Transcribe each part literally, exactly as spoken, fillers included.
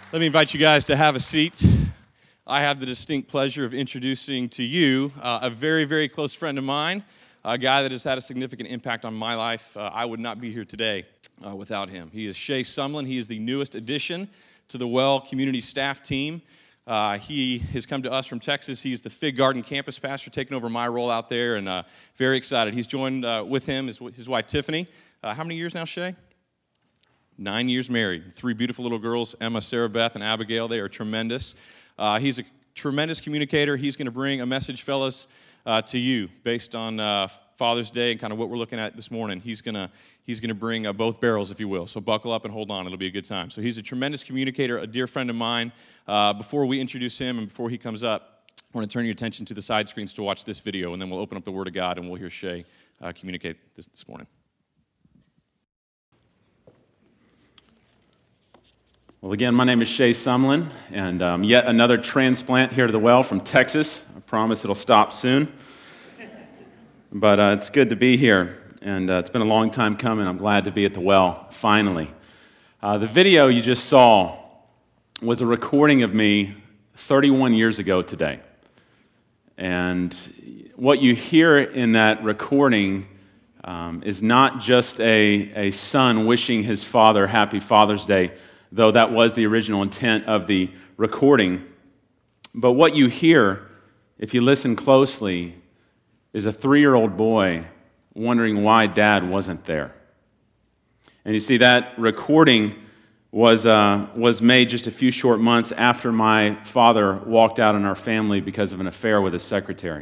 Let me invite you guys to have a seat. I have the distinct pleasure of introducing to you uh, a very, very close friend of mine, a guy that has had a significant impact on my life. Uh, I would not be here today uh, without him. He is Shay Sumlin. He is the newest addition to the Well community staff team. Uh, he has come to us from Texas. He's the Fig Garden campus pastor, taking over my role out there, and uh, very excited. He's joined uh, with him his, his wife, Tiffany. Uh, how many years now, Shay? Nine years married. Three beautiful little girls, Emma, Sarah Beth, and Abigail. They are tremendous. Uh, he's a tremendous communicator. He's going to bring a message, fellas, uh, to you based on uh, Father's Day and kind of what we're looking at this morning. He's going to he's going to bring uh, both barrels, if you will. So buckle up and hold on. It'll be a good time. So he's a tremendous communicator, a dear friend of mine. Uh, before we introduce him and before he comes up, I want to turn your attention to the side screens to watch this video, and then we'll open up the Word of God and we'll hear Shay uh, communicate this this morning. Well, again, my name is Shay Sumlin, and um, yet another transplant here to the Well from Texas. I promise it'll stop soon. But uh, it's good to be here, and uh, it's been a long time coming. I'm glad to be at the Well, finally. Uh, the video you just saw was a recording of me thirty-one years ago today. And what you hear in that recording um, is not just a, a son wishing his father happy Father's Day, though that was the original intent of the recording. But what you hear, if you listen closely, is a three-year-old boy wondering why Dad wasn't there. And you see, that recording was uh, was made just a few short months after my father walked out on our family because of an affair with his secretary.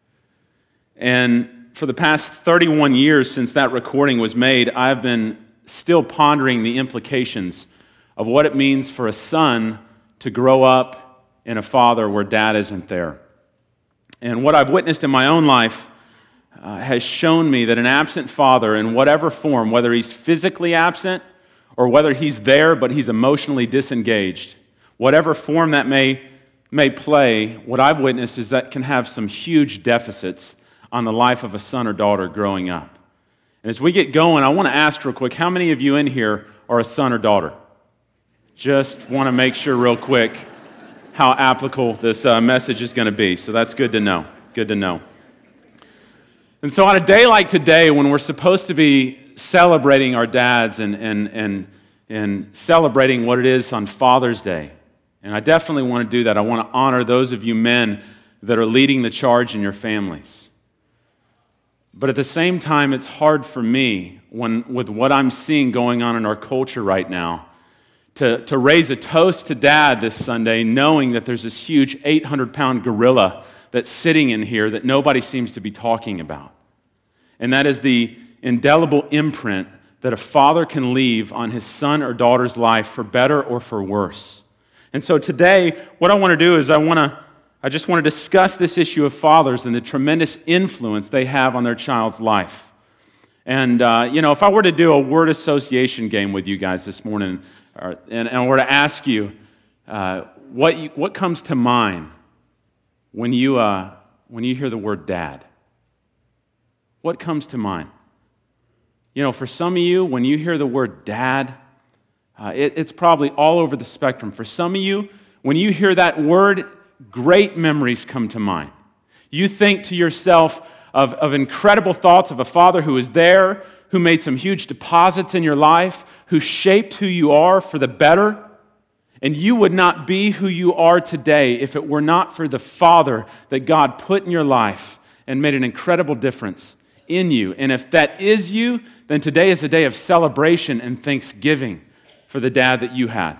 And for the past thirty-one years since that recording was made, I've been still pondering the implications of what it means for a son to grow up in a father where Dad isn't there. And what I've witnessed in my own life uh, has shown me that an absent father, in whatever form, whether he's physically absent or whether he's there but he's emotionally disengaged, whatever form that may, may play, what I've witnessed is that can have some huge deficits on the life of a son or daughter growing up. And as we get going, I want to ask real quick, how many of you in here are a son or daughter? Just want to make sure real quick how applicable this uh, message is going to be. So that's good to know. Good to know. And so on a day like today, when we're supposed to be celebrating our dads and, and, and, and celebrating what it is on Father's Day, and I definitely want to do that. I want to honor those of you men that are leading the charge in your families. But at the same time, it's hard for me, when with what I'm seeing going on in our culture right now, To, to raise a toast to Dad this Sunday, knowing that there's this huge eight hundred pound gorilla that's sitting in here that nobody seems to be talking about. And that is the indelible imprint that a father can leave on his son or daughter's life for better or for worse. And so today, what I want to do is I want to, I just want to discuss this issue of fathers and the tremendous influence they have on their child's life. And, uh, you know, if I were to do a word association game with you guys this morning, And, and I were to ask you, uh, what you, what comes to mind when you uh, when you hear the word Dad? What comes to mind? You know, for some of you, when you hear the word Dad, uh, it, it's probably all over the spectrum. For some of you, when you hear that word, great memories come to mind. You think to yourself of, of incredible thoughts of a father who is there, who made some huge deposits in your life, who shaped who you are for the better. And you would not be who you are today if it were not for the Father that God put in your life and made an incredible difference in you. And if that is you, then today is a day of celebration and thanksgiving for the dad that you had.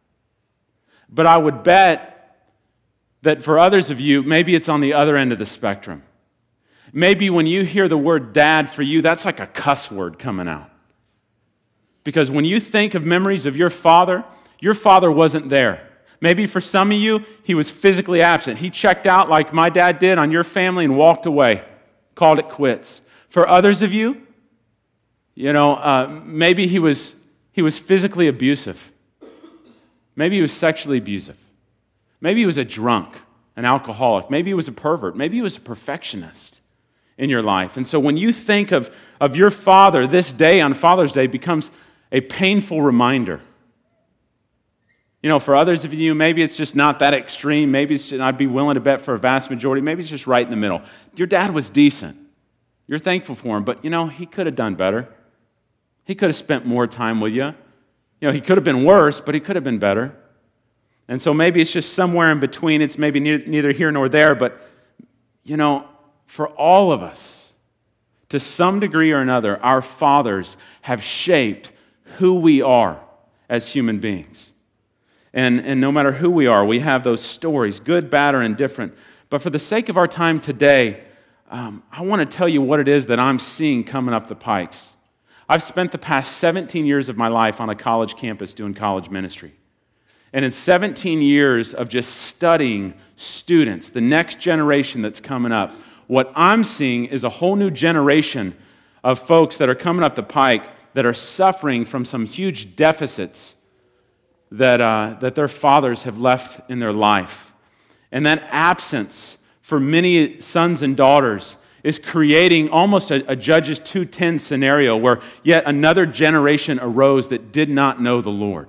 But I would bet that for others of you, maybe it's on the other end of the spectrum. Maybe when you hear the word Dad, for you, that's like a cuss word coming out. Because when you think of memories of your father, your father wasn't there. Maybe for some of you, he was physically absent. He checked out like my dad did on your family and walked away, called it quits. For others of you, you know, uh, maybe he was he was physically abusive. Maybe he was sexually abusive. Maybe he was a drunk, an alcoholic. Maybe he was a pervert. Maybe he was a perfectionist in your life. And so when you think of, of your father, this day on Father's Day becomes a painful reminder You know, for others of you, maybe it's just not that extreme. Maybe it's just, I'd be willing to bet for a vast majority, maybe it's just right in the middle. Your dad was decent. You're thankful for him, but, you know, he could have done better. He could have spent more time with you. You know, he could have been worse, but he could have been better. And so maybe it's just somewhere in between. It's maybe ne- neither here nor there, but, you know, for all of us, to some degree or another, our fathers have shaped who we are as human beings. And, and no matter who we are, we have those stories, good, bad, or indifferent. But for the sake of our time today, um, I want to tell you what it is that I'm seeing coming up the pikes. I've spent the past seventeen years of my life on a college campus doing college ministry. And in seventeen years of just studying students, the next generation that's coming up, what I'm seeing is a whole new generation of folks that are coming up the pike that are suffering from some huge deficits that, uh, that their fathers have left in their life. And that absence for many sons and daughters is creating almost a, a Judges two ten scenario where yet another generation arose that did not know the Lord.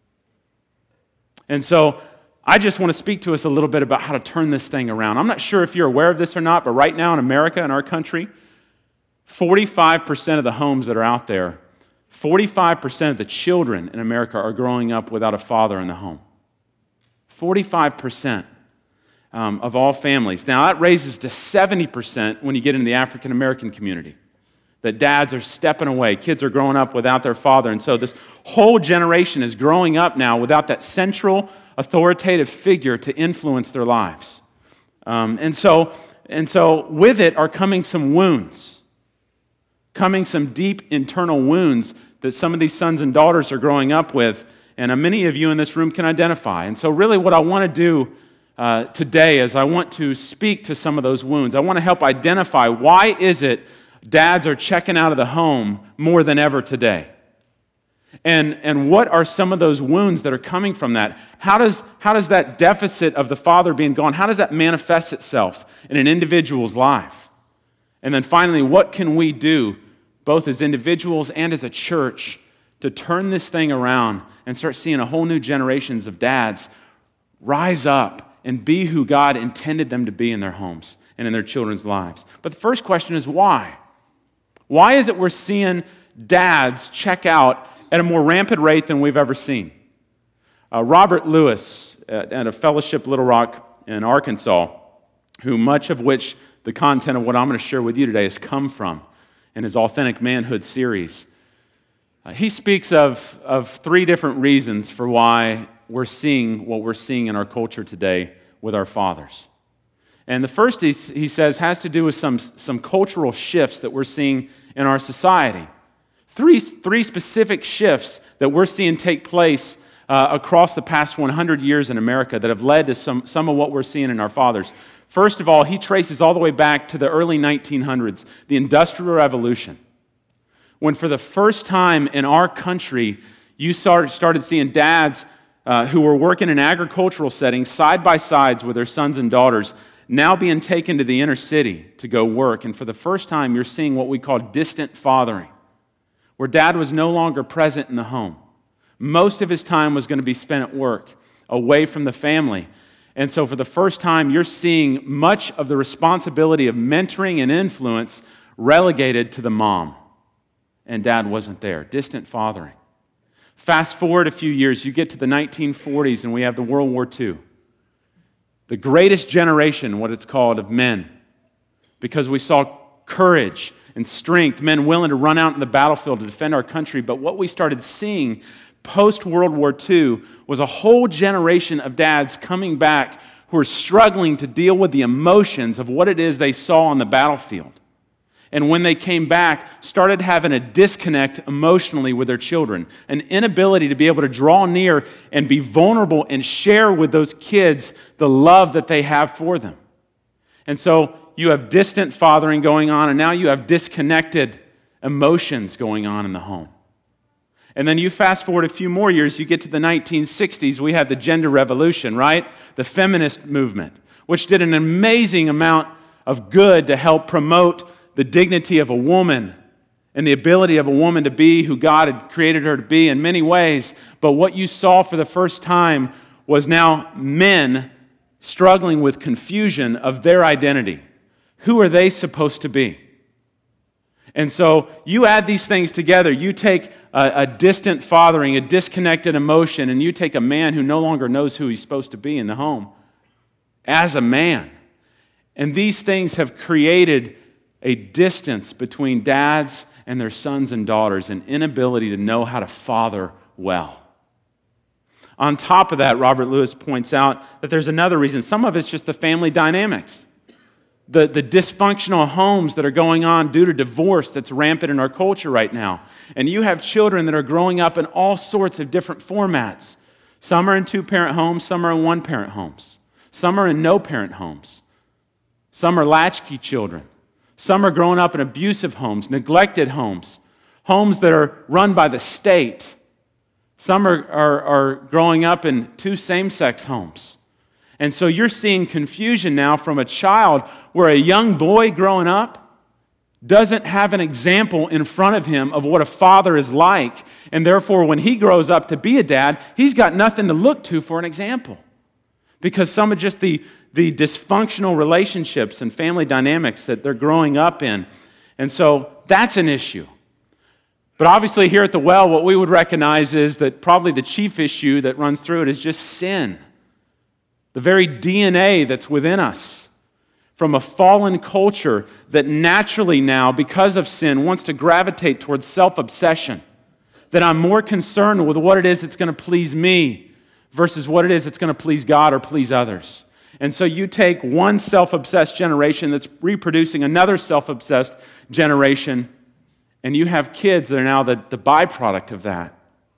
And so I just want to speak to us a little bit about how to turn this thing around. I'm not sure if you're aware of this or not, but right now in America, in our country, forty-five percent of the homes that are out there, forty-five percent of the children in America are growing up without a father in the home. forty-five percent um, of all families. Now that raises to seventy percent when you get into the African American community. That dads are stepping away. Kids are growing up without their father. And so this whole generation is growing up now without that central authoritative figure to influence their lives. Um, and so, and so with it are coming some wounds, coming some deep internal wounds that some of these sons and daughters are growing up with, and uh, many of you in this room can identify. And so really what I want to do uh, today is I want to speak to some of those wounds. I want to help identify why is it dads are checking out of the home more than ever today. And, and what are some of those wounds that are coming from that? How does, how does that deficit of the father being gone, how does that manifest itself in an individual's life? And then finally, what can we do, both as individuals and as a church, to turn this thing around and start seeing a whole new generations of dads rise up and be who God intended them to be in their homes and in their children's lives? But the first question is why? Why is it we're seeing dads check out at a more rampant rate than we've ever seen? Uh, Robert Lewis at, at a fellowship Little Rock in Arkansas, who much of which the content of what I'm going to share with you today has come from in his Authentic Manhood series. Uh, he speaks of, of three different reasons for why we're seeing what we're seeing in our culture today with our fathers. And the first, he, he says, has to do with some, some cultural shifts that we're seeing in our society. Three, three specific shifts that we're seeing take place uh, across the past one hundred years in America that have led to some, some of what we're seeing in our fathers. First of all, he traces all the way back to the early nineteen hundreds, the Industrial Revolution, when for the first time in our country, you started, started seeing dads uh, who were working in agricultural settings side by sides with their sons and daughters now being taken to the inner city to go work. And for the first time, you're seeing what we call distant fathering, where dad was no longer present in the home. Most of his time was going to be spent at work, away from the family. And so for the first time, you're seeing much of the responsibility of mentoring and influence relegated to the mom. And dad wasn't there. Distant fathering. Fast forward a few years, you get to the nineteen forties, and we have the World War Two. The greatest generation, what it's called, of men. Because we saw courage and strength, men willing to run out in the battlefield to defend our country. But what we started seeing post-World War Two was a whole generation of dads coming back who are struggling to deal with the emotions of what it is they saw on the battlefield. And when they came back, started having a disconnect emotionally with their children, an inability to be able to draw near and be vulnerable and share with those kids the love that they have for them. And so you have distant fathering going on, and now you have disconnected emotions going on in the home. And then you fast forward a few more years, you get to the nineteen sixties, we have the gender revolution, right? The feminist movement, which did an amazing amount of good to help promote the dignity of a woman and the ability of a woman to be who God had created her to be in many ways. But what you saw for the first time was now men struggling with confusion of their identity. Who are they supposed to be? And so you add these things together. You take a, a distant fathering, a disconnected emotion, and you take a man who no longer knows who he's supposed to be in the home as a man. And these things have created a distance between dads and their sons and daughters, an inability to know how to father well. On top of that, Robert Lewis points out that there's another reason. Some of it's just the family dynamics. The, the dysfunctional homes that are going on due to divorce that's rampant in our culture right now. And you have children that are growing up in all sorts of different formats. Some are in two-parent homes, some are in one-parent homes. Some are in no-parent homes. Some are latchkey children. Some are growing up in abusive homes, neglected homes, homes that are run by the state. Some are, are, are growing up in two same-sex homes. And so you're seeing confusion now from a child where a young boy growing up doesn't have an example in front of him of what a father is like. And therefore, when he grows up to be a dad, he's got nothing to look to for an example. Because some of just the, the dysfunctional relationships and family dynamics that they're growing up in. And so that's an issue. But obviously here at the Well, what we would recognize is that probably the chief issue that runs through it is just sin. The very D N A that's within us from a fallen culture that naturally now, because of sin, wants to gravitate towards self-obsession. That I'm more concerned with what it is that's going to please me versus what it is that's going to please God or please others. And so you take one self-obsessed generation that's reproducing another self-obsessed generation, and you have kids that are now the, the byproduct of that.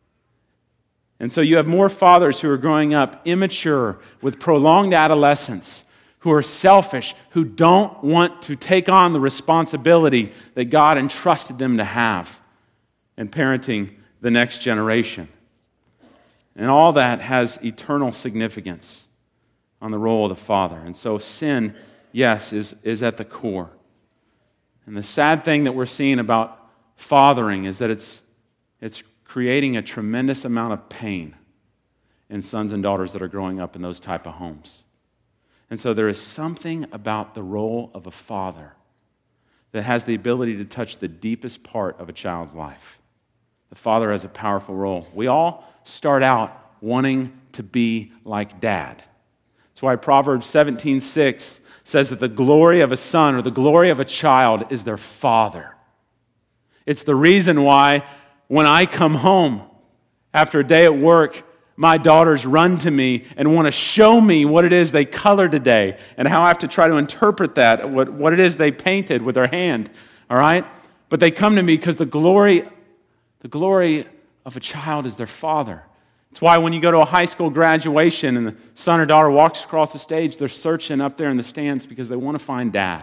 And so you have more fathers who are growing up immature with prolonged adolescence, who are selfish, who don't want to take on the responsibility that God entrusted them to have in parenting the next generation. And all that has eternal significance on the role of the father. And so sin, yes, is, is at the core. And the sad thing that we're seeing about fathering is that it's it's creating a tremendous amount of pain in sons and daughters that are growing up in those type of homes. And so there is something about the role of a father that has the ability to touch the deepest part of a child's life. The father has a powerful role. We all start out wanting to be like dad. That's why Proverbs seventeen six says that the glory of a son or the glory of a child is their father. It's the reason why when I come home after a day at work, my daughters run to me and want to show me what it is they colored today and how I have to try to interpret that, what, what it is they painted with their hand, all right? But they come to me because the glory, the glory of a child is their father. It's why when you go to a high school graduation and the son or daughter walks across the stage, they're searching up there in the stands because they want to find dad.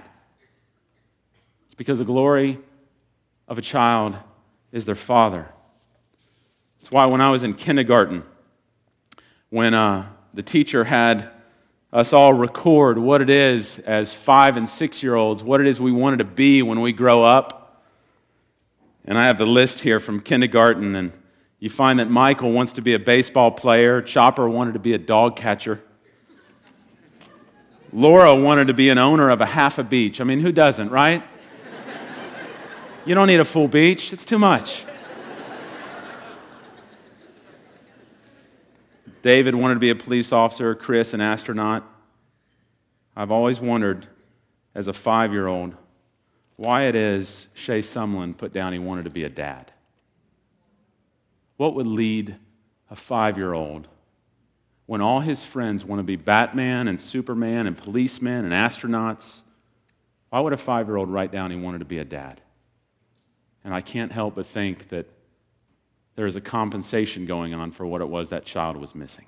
It's because the glory of a child is their father. It's why when I was in kindergarten, when uh, the teacher had us all record what it is as five and six-year-olds, what it is we wanted to be when we grow up, and I have the list here from kindergarten, and you find that Michael wants to be a baseball player, Chopper wanted to be a dog catcher, Laura wanted to be an owner of a half a beach. I mean, who doesn't, right? You don't need a full beach. It's too much. David wanted to be a police officer, Chris an astronaut. I've always wondered, as a five-year-old, why it is Shea Sumlin put down he wanted to be a dad. What would lead a five-year-old when all his friends want to be Batman and Superman and policemen and astronauts? Why would a five-year-old write down he wanted to be a dad? And I can't help but think that there is a compensation going on for what it was that child was missing.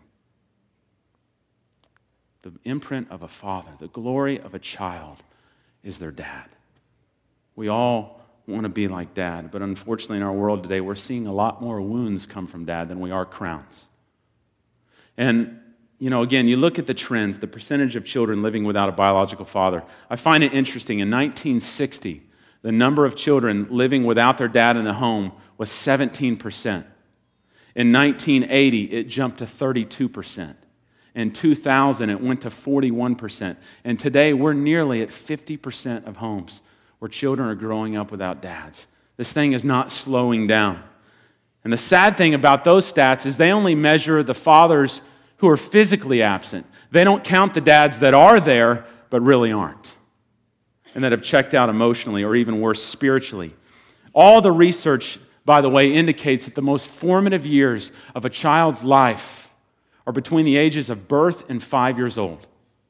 The imprint of a father, the glory of a child is their dad. We all want to be like dad, but unfortunately in our world today, we're seeing a lot more wounds come from dad than we are crowns. And, you know, again, you look at the trends, the percentage of children living without a biological father. I find it interesting. In nineteen sixty, the number of children living without their dad in the home was seventeen percent. In nineteen eighty, it jumped to thirty-two percent. In two thousand, it went to forty-one percent. And today, we're nearly at fifty percent of homes where children are growing up without dads. This thing is not slowing down. And the sad thing about those stats is they only measure the fathers who are physically absent. They don't count the dads that are there, but really aren't, and that have checked out emotionally or even worse, spiritually. All the research, by the way, indicates that the most formative years of a child's life are between the ages of birth and five years old.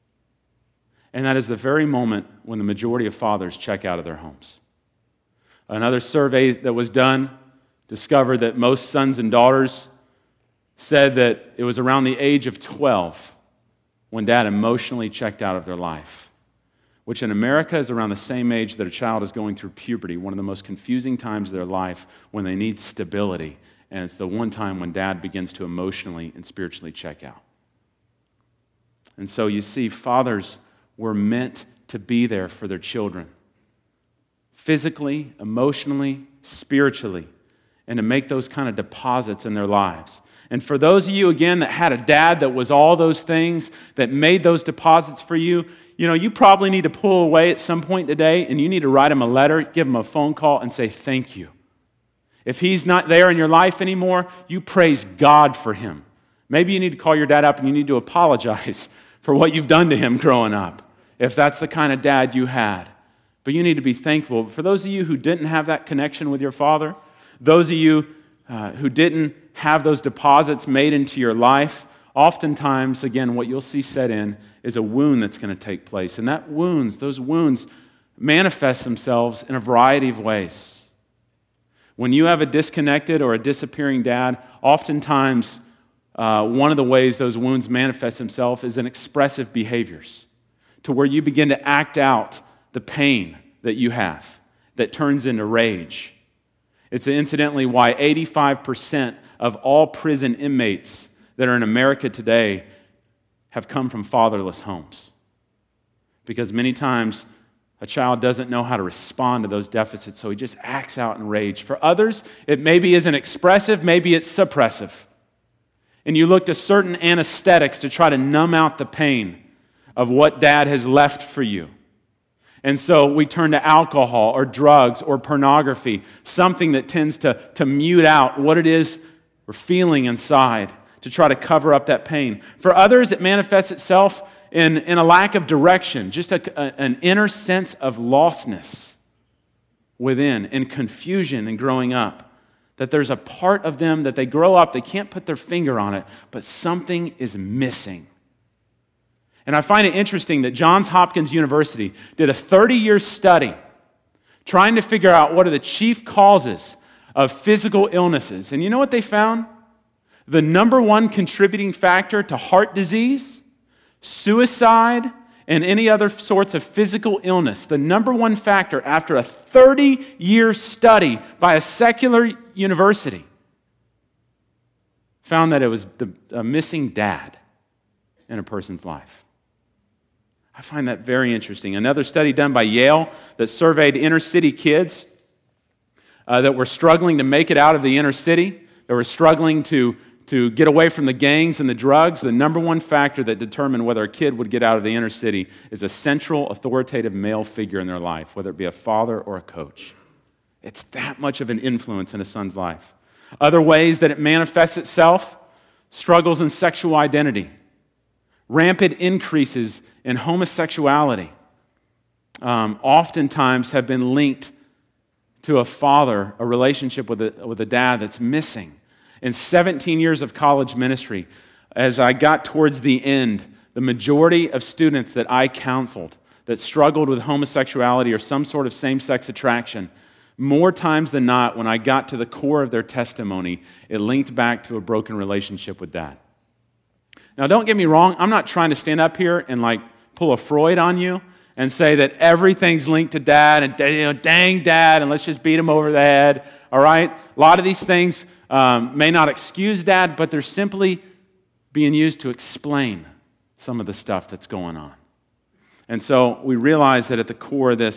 And that is the very moment when the majority of fathers check out of their homes. Another survey that was done discovered that most sons and daughters said that it was around the age of twelve when dad emotionally checked out of their life, which in America is around the same age that a child is going through puberty, one of the most confusing times of their life when they need stability. And it's the one time when dad begins to emotionally and spiritually check out. And so you see, fathers were meant to be there for their children, physically, emotionally, spiritually, and to make those kind of deposits in their lives. And for those of you, again, that had a dad that was all those things, that made those deposits for you, you know, you probably need to pull away at some point today, and you need to write him a letter, give him a phone call, and say thank you. If he's not there in your life anymore, you praise God for him. Maybe you need to call your dad up and you need to apologize for what you've done to him growing up, if that's the kind of dad you had. But you need to be thankful. For those of you who didn't have that connection with your father, those of you uh, who didn't have those deposits made into your life, oftentimes, again, what you'll see set in is a wound that's going to take place. And that wounds, those wounds manifest themselves in a variety of ways. When you have a disconnected or a disappearing dad, oftentimes uh, one of the ways those wounds manifest themselves is in expressive behaviors, to where you begin to act out the pain that you have that turns into rage. It's incidentally why eighty-five percent of all prison inmates that are in America today have come from fatherless homes. Because many times a child doesn't know how to respond to those deficits, so he just acts out in rage. For others, it maybe isn't expressive, maybe it's suppressive. And you look to certain anesthetics to try to numb out the pain of what dad has left for you. And so we turn to alcohol or drugs or pornography, something that tends to, to mute out what it is we're feeling inside to try to cover up that pain. For others, it manifests itself in, in a lack of direction, just a, a, an inner sense of lostness within and confusion in growing up. That there's a part of them that they grow up, they can't put their finger on it, but something is missing. And I find it interesting that Johns Hopkins University did a thirty-year study trying to figure out what are the chief causes of physical illnesses. And you know what they found? The number one contributing factor to heart disease, suicide, and any other sorts of physical illness, the number one factor after a thirty-year study by a secular university, found that it was the, a missing dad in a person's life. I find that very interesting. Another study done by Yale that surveyed inner city kids uh, that were struggling to make it out of the inner city, that were struggling to, to get away from the gangs and the drugs. The number one factor that determined whether a kid would get out of the inner city is a central authoritative male figure in their life, whether it be a father or a coach. It's that much of an influence in a son's life. Other ways that it manifests itself, struggles in sexual identity, rampant increases in homosexuality, um, oftentimes have been linked to a father, a relationship with a, with a dad that's missing. In seventeen years of college ministry, as I got towards the end, the majority of students that I counseled that struggled with homosexuality or some sort of same-sex attraction, more times than not, when I got to the core of their testimony, it linked back to a broken relationship with dad. Now, don't get me wrong, I'm not trying to stand up here and like pull a Freud on you and say that everything's linked to dad and, you know, dang dad, and let's just beat him over the head, all right? A lot of these things um, may not excuse dad, but they're simply being used to explain some of the stuff that's going on. And so we realize that at the core of this,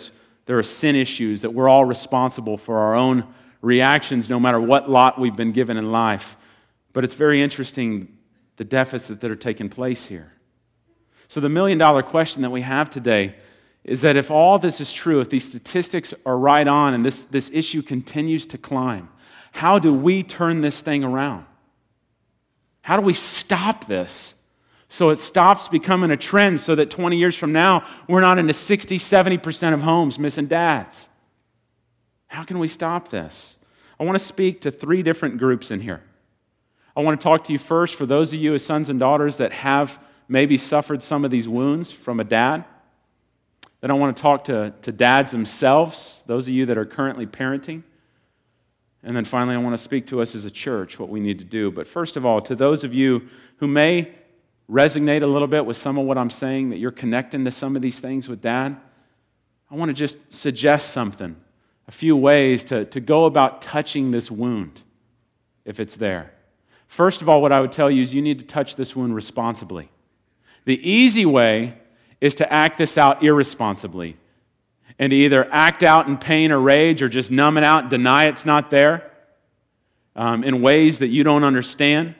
there are sin issues, that we're all responsible for our own reactions no matter what lot we've been given in life. But it's very interesting, the deficits that are taking place here. So the million dollar question that we have today is that if all this is true, if these statistics are right on and this, this issue continues to climb, how do we turn this thing around? How do we stop this so it stops becoming a trend so that twenty years from now, we're not into sixty, seventy percent of homes missing dads? How can we stop this? I want to speak to three different groups in here. I want to talk to you first for those of you as sons and daughters that have maybe suffered some of these wounds from a dad. Then I want to talk to, to dads themselves, those of you that are currently parenting. And then finally, I want to speak to us as a church, what we need to do. But first of all, to those of you who may resonate a little bit with some of what I'm saying, that you're connecting to some of these things with dad, I want to just suggest something, a few ways to, to go about touching this wound, if it's there. First of all, what I would tell you is you need to touch this wound responsibly. The easy way is to act this out irresponsibly and to either act out in pain or rage or just numb it out and deny it's not there um, in ways that you don't understand.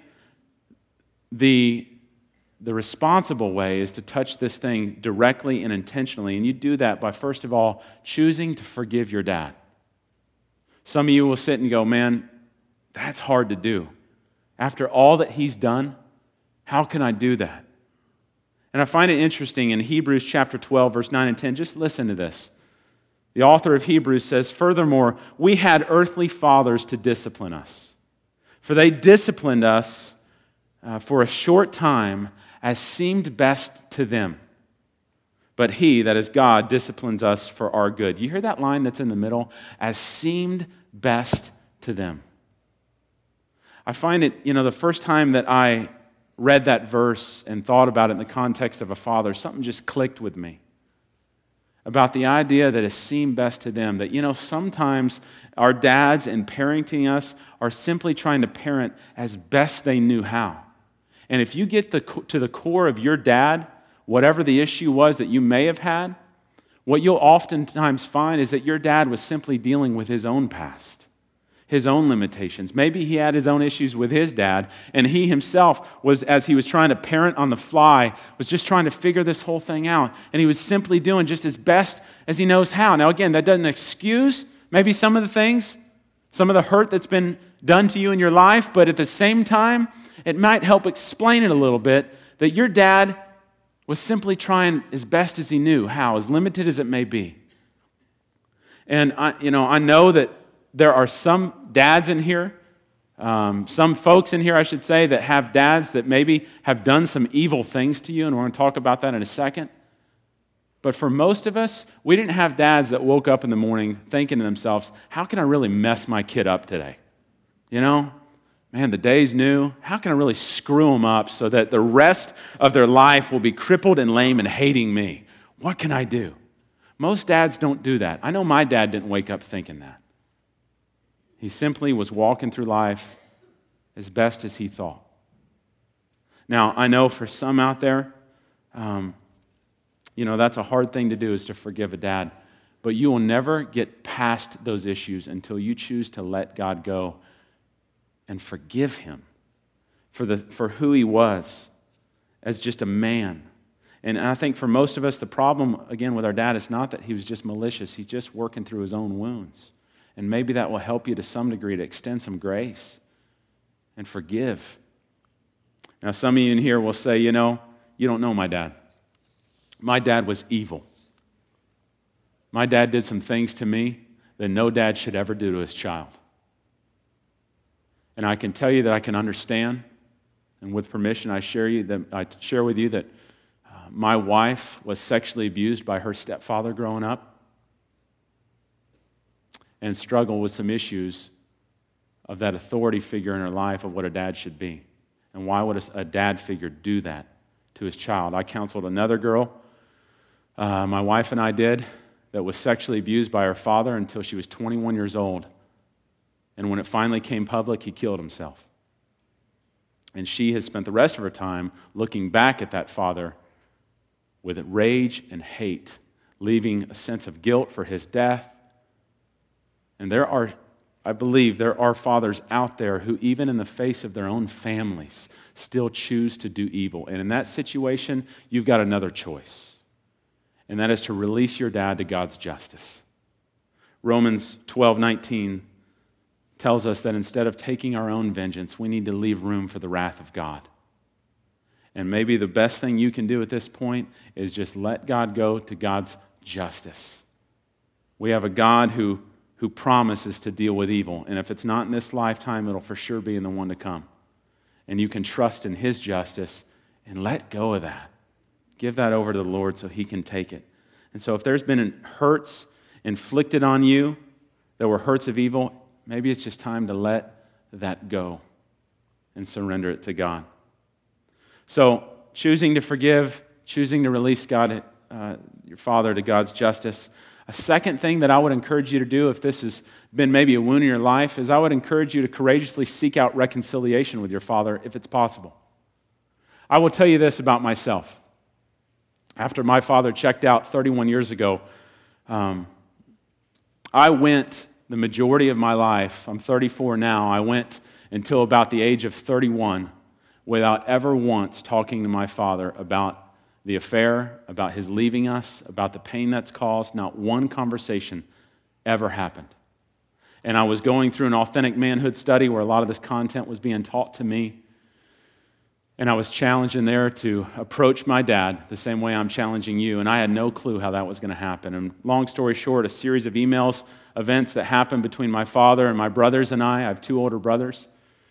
The, the responsible way is to touch this thing directly and intentionally, and you do that by, first of all, choosing to forgive your dad. Some of you will sit and go, man, that's hard to do. After all that he's done, how can I do that? And I find it interesting in Hebrews chapter twelve, verse nine and ten. Just listen to this. The author of Hebrews says, "Furthermore, we had earthly fathers to discipline us, for they disciplined us uh, for a short time as seemed best to them. But he, that is God, disciplines us for our good." You hear that line that's in the middle? As seemed best to them. I find it, you know, the first time that I read that verse and thought about it in the context of a father, something just clicked with me about the idea that it seemed best to them. That, you know, sometimes our dads in parenting us are simply trying to parent as best they knew how. And if you get the, to the core of your dad, whatever the issue was that you may have had, what you'll oftentimes find is that your dad was simply dealing with his own past, his own limitations. Maybe he had his own issues with his dad, and he himself was, as he was trying to parent on the fly, was just trying to figure this whole thing out, and he was simply doing just as best as he knows how. Now again, that doesn't excuse maybe some of the things, some of the hurt that's been done to you in your life, but at the same time, it might help explain it a little bit that your dad was simply trying as best as he knew how, as limited as it may be. And I, you know, I know that there are some dads in here, um, some folks in here, I should say, that have dads that maybe have done some evil things to you, and we're going to talk about that in a second. But for most of us, we didn't have dads that woke up in the morning thinking to themselves, how can I really mess my kid up today? You know, man, the day's new. How can I really screw them up so that the rest of their life will be crippled and lame and hating me? What can I do? Most dads don't do that. I know my dad didn't wake up thinking that. He simply was walking through life as best as he thought. Now, I know for some out there, um, you know, that's a hard thing to do, is to forgive a dad. But you will never get past those issues until you choose to let God go and forgive him for, the, for who he was as just a man. And I think for most of us, the problem, again, with our dad is not that he was just malicious. He's just working through his own wounds. And maybe that will help you to some degree to extend some grace and forgive. Now, some of you in here will say, you know, you don't know my dad. My dad was evil. My dad did some things to me that no dad should ever do to his child. And I can tell you that I can understand, and with permission, I share you that I share with you that uh, my wife was sexually abused by her stepfather growing up, and struggled with some issues of that authority figure in her life of what a dad should be. And why would a, a dad figure do that to his child? I counseled another girl, uh, my wife and I did, that was sexually abused by her father until she was twenty-one years old. And when it finally came public, he killed himself. And she has spent the rest of her time looking back at that father with rage and hate, leaving a sense of guilt for his death. And there are, I believe, there are fathers out there who, even in the face of their own families, still choose to do evil. And in that situation, you've got another choice, and that is to release your dad to God's justice. Romans twelve nineteen tells us that instead of taking our own vengeance, we need to leave room for the wrath of God. And maybe the best thing you can do at this point is just let God go to God's justice. We have a God who, who promises to deal with evil, and if it's not in this lifetime, it'll for sure be in the one to come. And you can trust in his justice and let go of that. Give that over to the Lord so he can take it. And so if there's been hurts inflicted on you that were hurts of evil, maybe it's just time to let that go and surrender it to God. So choosing to forgive, choosing to release God, uh, your father, to God's justice. A second thing that I would encourage you to do if this has been maybe a wound in your life is I would encourage you to courageously seek out reconciliation with your father if it's possible. I will tell you this about myself. After my father checked out thirty-one years ago, um, I went the majority of my life, I'm thirty-four now, I went until about the age of thirty-one without ever once talking to my father about the affair, about his leaving us, about the pain that's caused. Not one conversation ever happened. And I was going through an authentic manhood study where a lot of this content was being taught to me. And I was challenged in there to approach my dad the same way I'm challenging you, and I had no clue how that was going to happen. And long story short, a series of emails, events that happened between my father and my brothers and I. I have two older brothers.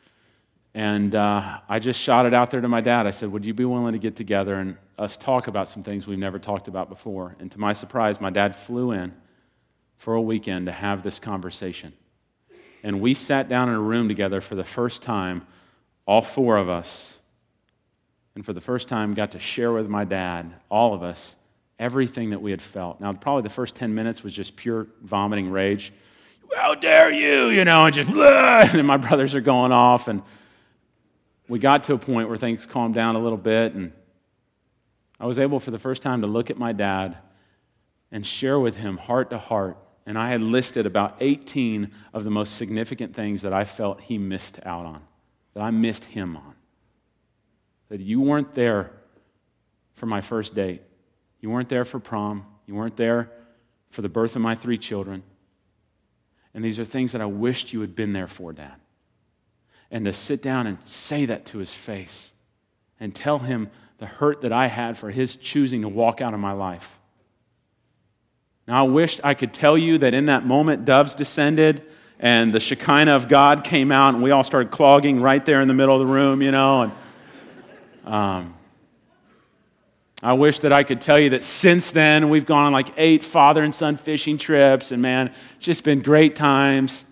And uh, I just shot it out there to my dad. I said, would you be willing to get together and us talk about some things we've never talked about before? And to my surprise, my dad flew in for a weekend to have this conversation. And we sat down in a room together for the first time, all four of us, and for the first time got to share with my dad, all of us, everything that we had felt. Now, probably the first ten minutes was just pure vomiting rage. How dare you, you know, and just, blah, and my brothers are going off, and we got to a point where things calmed down a little bit, and I was able for the first time to look at my dad and share with him heart to heart, and I had listed about eighteen of the most significant things that I felt he missed out on, that I missed him on. That you weren't there for my first date. You weren't there for prom. You weren't there for the birth of my three children. And these are things that I wished you had been there for, Dad. And to sit down and say that to his face and tell him the hurt that I had for his choosing to walk out of my life. Now, I wished I could tell you that in that moment doves descended and the Shekinah of God came out and we all started clogging right there in the middle of the room, you know, and Um, I wish that I could tell you that since then we've gone on like eight father and son fishing trips, and man, it's just been great times.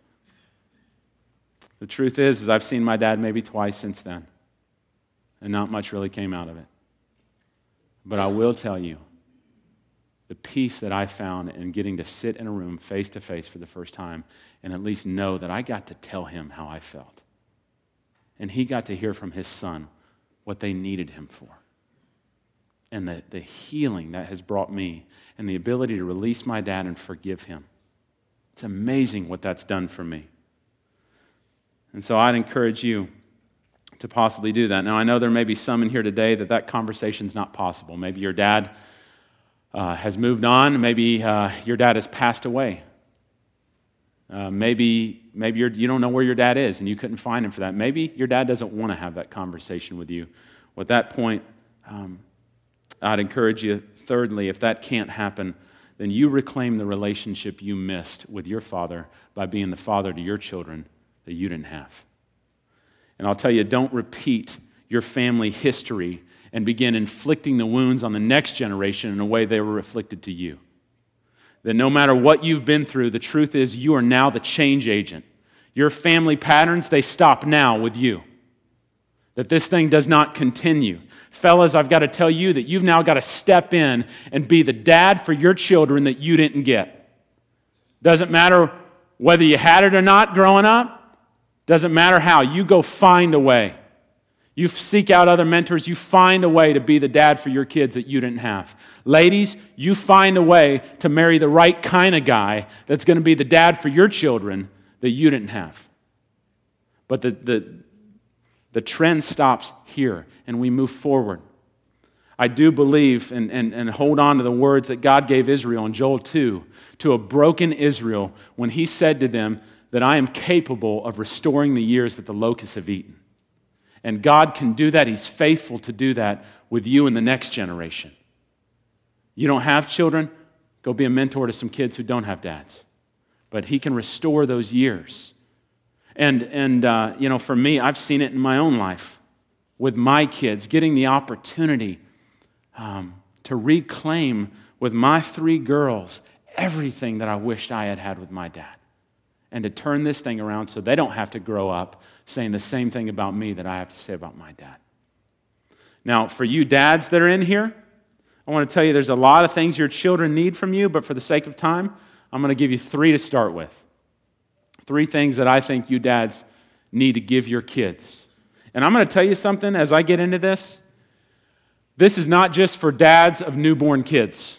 The truth is, is I've seen my dad maybe twice since then, and not much really came out of it. But I will tell you, the peace that I found in getting to sit in a room face to face for the first time and at least know that I got to tell him how I felt. And he got to hear from his son what they needed him for. And the, the healing that has brought me and the ability to release my dad and forgive him. It's amazing what that's done for me. And so I'd encourage you to possibly do that. Now, I know there may be some in here today that that conversation's not possible. Maybe your dad uh, has moved on. Maybe uh, your dad has passed away. Uh, maybe maybe you're, you don't know where your dad is and you couldn't find him for that. Maybe your dad doesn't want to have that conversation with you. Well, at that point, um, I'd encourage you, thirdly, if that can't happen, then you reclaim the relationship you missed with your father by being the father to your children that you didn't have. And I'll tell you, don't repeat your family history and begin inflicting the wounds on the next generation in a way they were inflicted to you. That no matter what you've been through, the truth is you are now the change agent. Your family patterns, they stop now with you. That this thing does not continue. Fellas, I've got to tell you that you've now got to step in and be the dad for your children that you didn't get. Doesn't matter whether you had it or not growing up. Doesn't matter how. You go find a way. You seek out other mentors. You find a way to be the dad for your kids that you didn't have. Ladies, you find a way to marry the right kind of guy that's going to be the dad for your children that you didn't have. But the, the, the trend stops here, and we move forward. I do believe and, and, and hold on to the words that God gave Israel in Joel two to a broken Israel when he said to them that I am capable of restoring the years that the locusts have eaten. And God can do that. He's faithful to do that with you in the next generation. You don't have children? Go be a mentor to some kids who don't have dads. But he can restore those years. And, and uh, you know, for me, I've seen it in my own life with my kids, getting the opportunity um, to reclaim with my three girls everything that I wished I had had with my dad. And to turn this thing around so they don't have to grow up saying the same thing about me that I have to say about my dad. Now, for you dads that are in here, I want to tell you there's a lot of things your children need from you, but for the sake of time, I'm going to give you three to start with. Three things that I think you dads need to give your kids. And I'm going to tell you something as I get into this. This is not just for dads of newborn kids.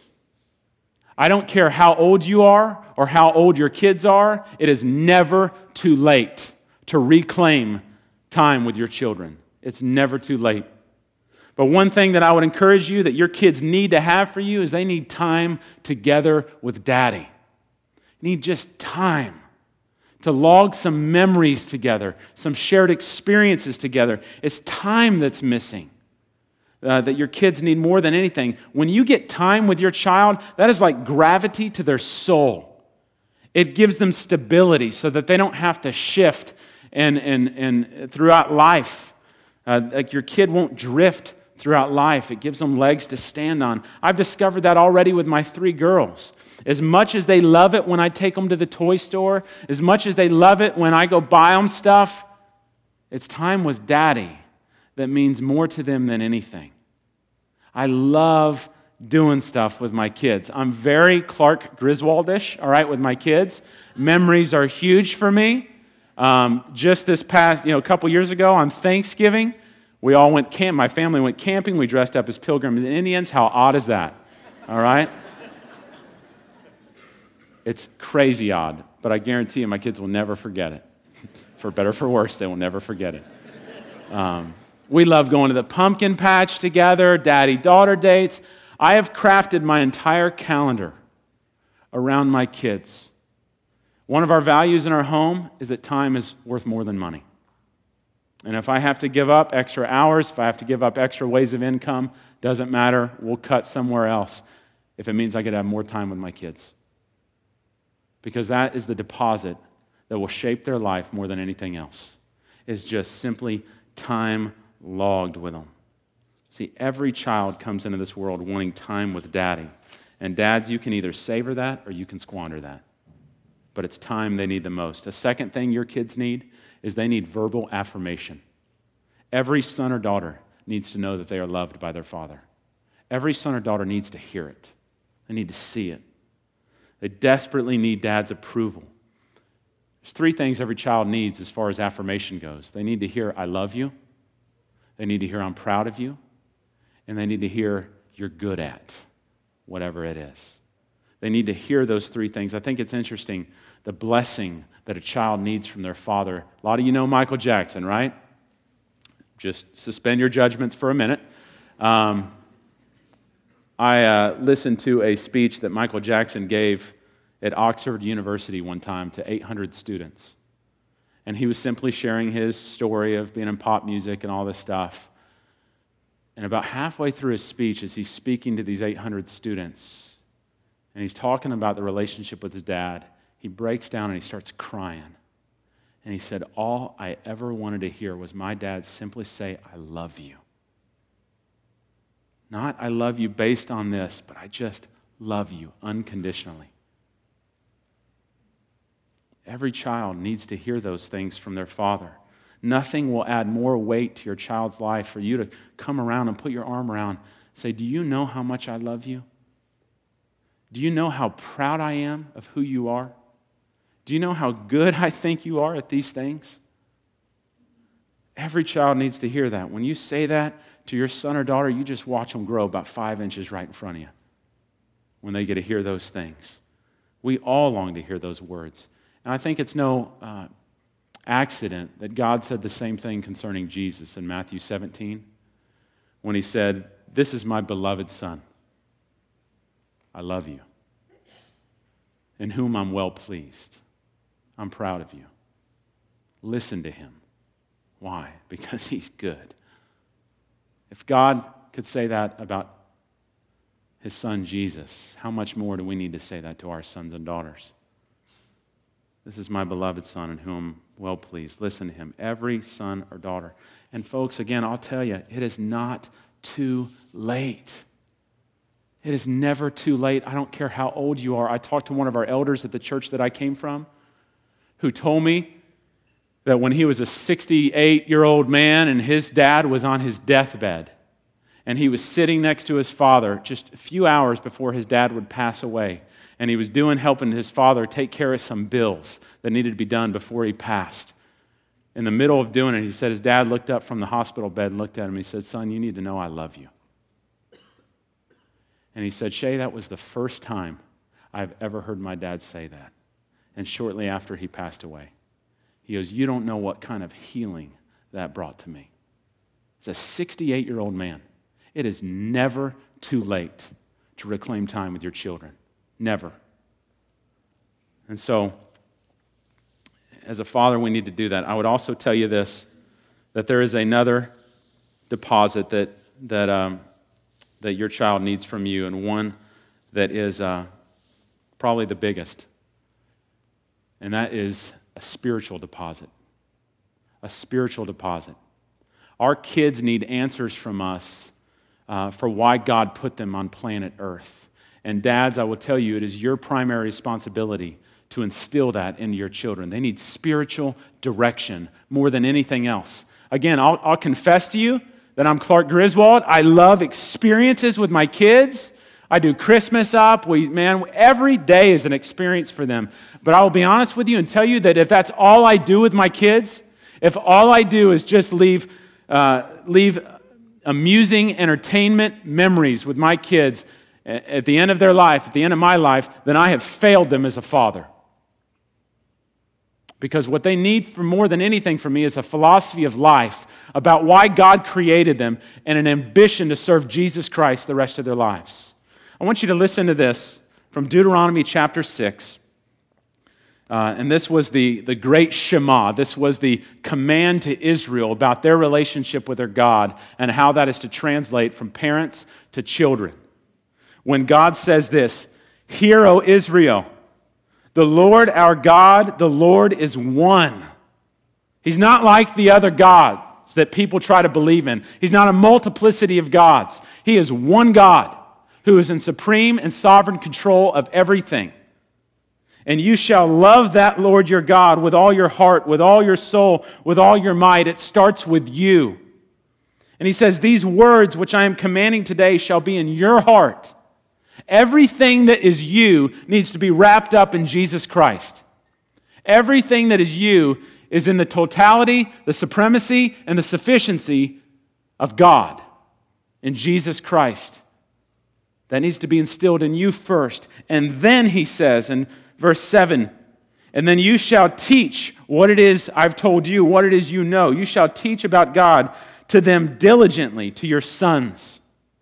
I don't care how old you are or how old your kids are. It is never too late to reclaim time with your children. It's never too late. But one thing that I would encourage you that your kids need to have for you is they need time together with daddy. You need just time to log some memories together, some shared experiences together. It's time that's missing. Uh, that your kids need more than anything. When you get time with your child, that is like gravity to their soul. It gives them stability so that they don't have to shift and, and, and throughout life. Uh, like your kid won't drift throughout life. It gives them legs to stand on. I've discovered that already with my three girls. As much as they love it when I take them to the toy store, as much as they love it when I go buy them stuff, it's time with daddy that means more to them than anything. I love doing stuff with my kids. I'm very Clark Griswoldish, all right, with my kids. Memories are huge for me. Um, just this past, you know, a couple years ago on Thanksgiving, we all went camp. My family went camping. We dressed up as pilgrims and Indians. How odd is that? All right? It's crazy odd, but I guarantee you my kids will never forget it. For better or for worse, they will never forget it. Um, we love going to the pumpkin patch together, daddy-daughter dates. I have crafted my entire calendar around my kids. One of our values in our home is that time is worth more than money. And if I have to give up extra hours, if I have to give up extra ways of income, doesn't matter. We'll cut somewhere else if it means I could have more time with my kids. Because that is the deposit that will shape their life more than anything else. Is just simply time logged with them. See, every child comes into this world wanting time with daddy. And dads, you can either savor that or you can squander that. But it's time they need the most. A second thing your kids need is they need verbal affirmation. Every son or daughter needs to know that they are loved by their father. Every son or daughter needs to hear it. They need to see it. They desperately need dad's approval. There's three things every child needs as far as affirmation goes. They need to hear, I love you. They need to hear, I'm proud of you. And they need to hear, you're good at whatever it is. They need to hear those three things. I think it's interesting, the blessing that a child needs from their father. A lot of you know Michael Jackson, right? Just suspend your judgments for a minute. Um, I uh, listened to a speech that Michael Jackson gave at Oxford University one time to eight hundred students. And he was simply sharing his story of being in pop music and all this stuff. And about halfway through his speech, as he's speaking to these eight hundred students, and he's talking about the relationship with his dad, he breaks down and he starts crying. And he said, all I ever wanted to hear was my dad simply say, I love you. Not I love you based on this, but I just love you unconditionally. Every child needs to hear those things from their father. Nothing will add more weight to your child's life for you to come around and put your arm around, say, do you know how much I love you? Do you know how proud I am of who you are? Do you know how good I think you are at these things? Every child needs to hear that. When you say that to your son or daughter, you just watch them grow about five inches right in front of you when they get to hear those things. We all long to hear those words. And I think it's no uh, accident that God said the same thing concerning Jesus in Matthew seventeen when he said, "This is my beloved Son. I love you, in whom I'm well pleased. I'm proud of you. Listen to him." Why? Because he's good. If God could say that about his son Jesus, how much more do we need to say that to our sons and daughters? This is my beloved Son in whom I'm well pleased. Listen to him, every son or daughter. And folks, again, I'll tell you, it is not too late. It is never too late. I don't care how old you are. I talked to one of our elders at the church that I came from who told me that when he was a sixty-eight-year-old man and his dad was on his deathbed and he was sitting next to his father just a few hours before his dad would pass away, and he was doing helping his father take care of some bills that needed to be done before he passed. In the middle of doing it, he said his dad looked up from the hospital bed and looked at him and he said, "Son, you need to know I love you." And he said, "Shay, that was the first time I've ever heard my dad say that." And shortly after he passed away, he goes, "You don't know what kind of healing that brought to me." He's a sixty-eight-year-old man. It is never too late to reclaim time with your children. Never. And so, as a father, we need to do that. I would also tell you this, that there is another deposit that that um, that your child needs from you, and one that is uh, probably the biggest, and that is a spiritual deposit. A spiritual deposit. Our kids need answers from us uh, for why God put them on planet Earth. And dads, I will tell you, it is your primary responsibility to instill that into your children. They need spiritual direction more than anything else. Again, I'll, I'll confess to you that I'm Clark Griswold. I love experiences with my kids. I do Christmas up. We, man, every day is an experience for them. But I will be honest with you and tell you that if that's all I do with my kids, if all I do is just leave, uh, leave amusing entertainment memories with my kids at the end of their life, at the end of my life, then I have failed them as a father. Because what they need for more than anything from me is a philosophy of life about why God created them and an ambition to serve Jesus Christ the rest of their lives. I want you to listen to this from Deuteronomy chapter six. Uh, and this was the, the great Shema. This was the command to Israel about their relationship with their God and how that is to translate from parents to children. When God says this, "Hear, O Israel, the Lord our God, the Lord is one." He's not like the other gods that people try to believe in. He's not a multiplicity of gods. He is one God who is in supreme and sovereign control of everything. "And you shall love that Lord your God with all your heart, with all your soul, with all your might." It starts with you. And he says, "These words which I am commanding today shall be in your heart." Everything that is you needs to be wrapped up in Jesus Christ. Everything that is you is in the totality, the supremacy, and the sufficiency of God in Jesus Christ. That needs to be instilled in you first. And then he says in verse seven, "And then you shall teach what it is I've told you, what it is you know. You shall teach about God to them diligently, to your sons.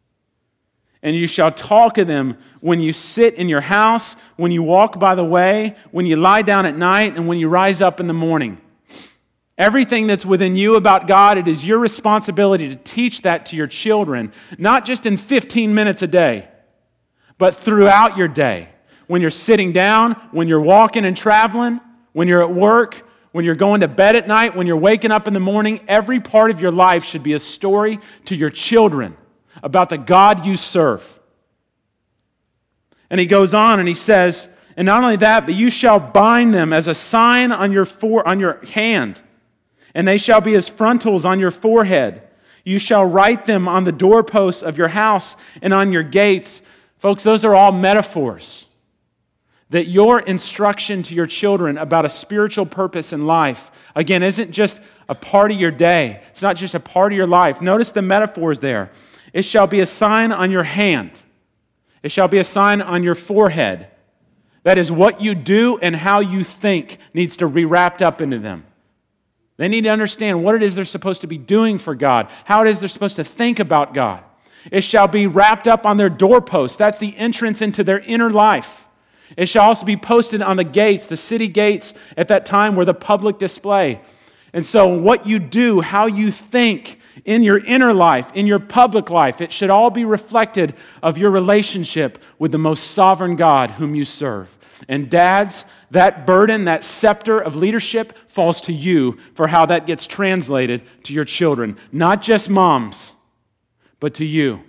And you shall talk of them when you sit in your house, when you walk by the way, when you lie down at night, and when you rise up in the morning." Everything that's within you about God, it is your responsibility to teach that to your children, not just in fifteen minutes a day, but throughout your day. When you're sitting down, when you're walking and traveling, when you're at work, when you're going to bed at night, when you're waking up in the morning, every part of your life should be a story to your children about the God you serve. And he goes on and he says, "And not only that, but you shall bind them as a sign on your fore, on your hand, and they shall be as frontals on your forehead. You shall write them on the doorposts of your house and on your gates." Folks, those are all metaphors. That your instruction to your children about a spiritual purpose in life, again, isn't just a part of your day. It's not just a part of your life. Notice the metaphors there. It shall be a sign on your hand. It shall be a sign on your forehead. That is, what you do and how you think needs to be wrapped up into them. They need to understand what it is they're supposed to be doing for God, how it is they're supposed to think about God. It shall be wrapped up on their doorposts. That's the entrance into their inner life. It shall also be posted on the gates. The city gates at that time were the public display. And so what you do, how you think in your inner life, in your public life, it should all be reflected of your relationship with the most sovereign God whom you serve. And dads, that burden, that scepter of leadership falls to you for how that gets translated to your children. Not just moms, but to you.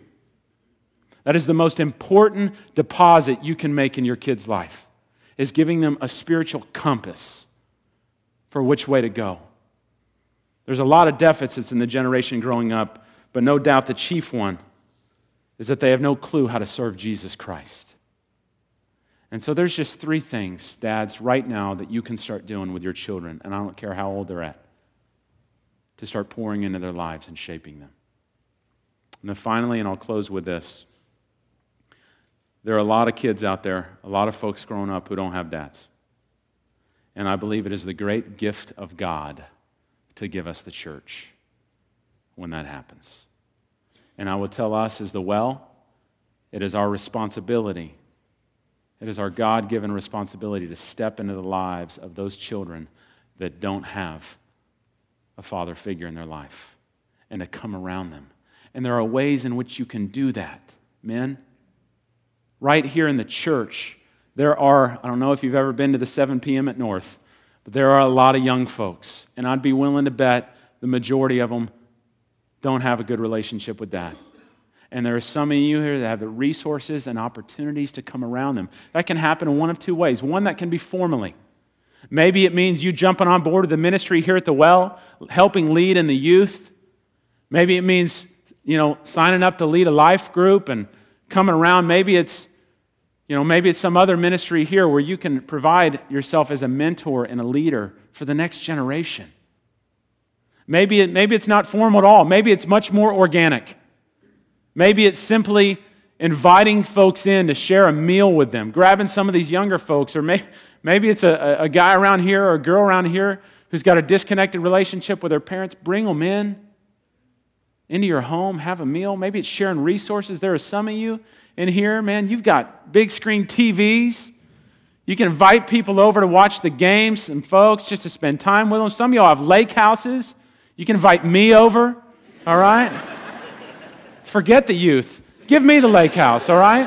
That is the most important deposit you can make in your kid's life, is giving them a spiritual compass for which way to go. There's a lot of deficits in the generation growing up, but no doubt the chief one is that they have no clue how to serve Jesus Christ. And so there's just three things, dads, right now that you can start doing with your children, and I don't care how old they're at, to start pouring into their lives and shaping them. And then finally, and I'll close with this, there are a lot of kids out there, a lot of folks growing up who don't have dads. And I believe it is the great gift of God to give us the church when that happens. And I will tell us as the well, it is our responsibility, it is our God-given responsibility to step into the lives of those children that don't have a father figure in their life and to come around them. And there are ways in which you can do that, men. Right here in the church, there are, I don't know if you've ever been to the seven p.m. at North, but there are a lot of young folks, and I'd be willing to bet the majority of them don't have a good relationship with Dad. And there are some of you here that have the resources and opportunities to come around them. That can happen in one of two ways. One, that can be formally. Maybe it means you jumping on board with the ministry here at the Well, helping lead in the youth. Maybe it means, you know, signing up to lead a life group and coming around. Maybe it's You know, maybe it's some other ministry here where you can provide yourself as a mentor and a leader for the next generation. Maybe it, maybe it's not formal at all. Maybe it's much more organic. Maybe it's simply inviting folks in to share a meal with them, grabbing some of these younger folks, or may, maybe it's a, a guy around here or a girl around here who's got a disconnected relationship with their parents. Bring them in into your home, have a meal. Maybe it's sharing resources. There are some of you in here, man, you've got big screen T Vs. You can invite people over to watch the games and folks just to spend time with them. Some of y'all have lake houses. You can invite me over, all right? Forget the youth. Give me the lake house, all right?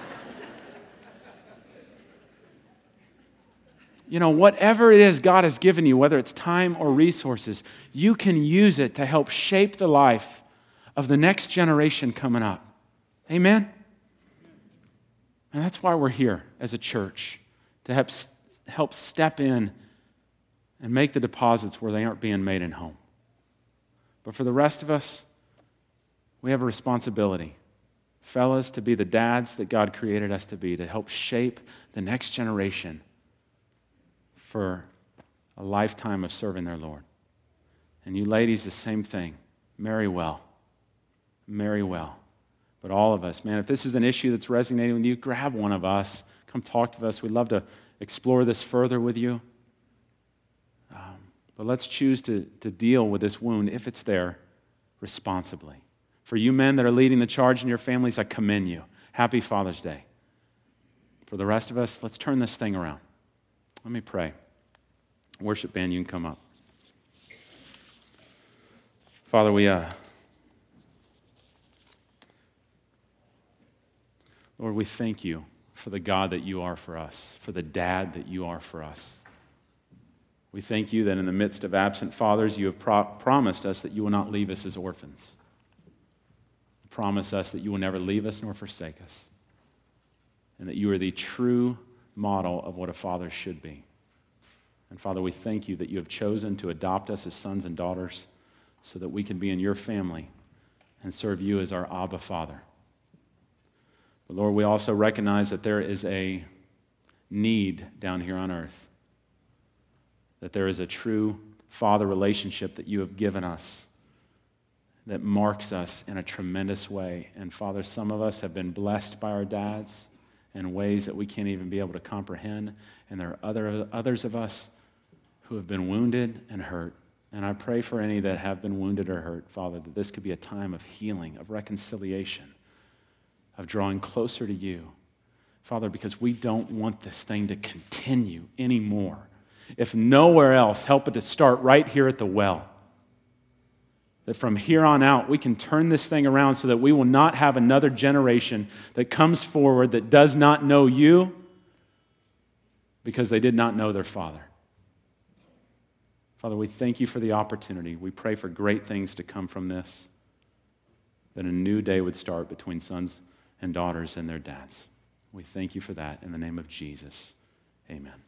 You know, whatever it is God has given you, whether it's time or resources, you can use it to help shape the life of the next generation coming up. Amen? And that's why we're here as a church, to help, help step in and make the deposits where they aren't being made in home. But for the rest of us, we have a responsibility, fellas, to be the dads that God created us to be, to help shape the next generation for a lifetime of serving their Lord. And you ladies, the same thing. Marry well. Marry well. But all of us, man, if this is an issue that's resonating with you, grab one of us. Come talk to us. We'd love to explore this further with you. Um, but let's choose to, to deal with this wound, if it's there, responsibly. For you men that are leading the charge in your families, I commend you. Happy Father's Day. For the rest of us, let's turn this thing around. Let me pray. Worship band, you can come up. Father, we... Uh, Lord, we thank you for the God that you are for us, for the dad that you are for us. We thank you that in the midst of absent fathers, you have pro- promised us that you will not leave us as orphans. You promise us that you will never leave us nor forsake us, and that you are the true model of what a father should be. And Father, we thank you that you have chosen to adopt us as sons and daughters so that we can be in your family and serve you as our Abba Father. But Lord, we also recognize that there is a need down here on earth, that there is a true father relationship that you have given us that marks us in a tremendous way. And Father, some of us have been blessed by our dads in ways that we can't even be able to comprehend. And there are other, others of us who have been wounded and hurt. And I pray for any that have been wounded or hurt, Father, that this could be a time of healing, of reconciliation, of drawing closer to you. Father, because we don't want this thing to continue anymore. If nowhere else, help it to start right here at the well. That from here on out, we can turn this thing around so that we will not have another generation that comes forward that does not know you because they did not know their Father. Father, we thank you for the opportunity. We pray for great things to come from this, that a new day would start between sons and daughters and their dads. We thank you for that in the name of Jesus. Amen.